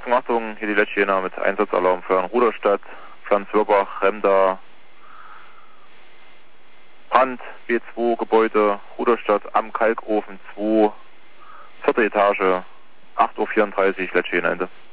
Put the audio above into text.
Achtung, Achtung, hier die Letschjena mit Einsatzalarm für Ruderstadt, Pflanzwörbach, Remda, Brand, B2, Gebäude, Ruderstadt am Kalkofen 2, 4. Etage, 8:34 Uhr, Letschjena Ende.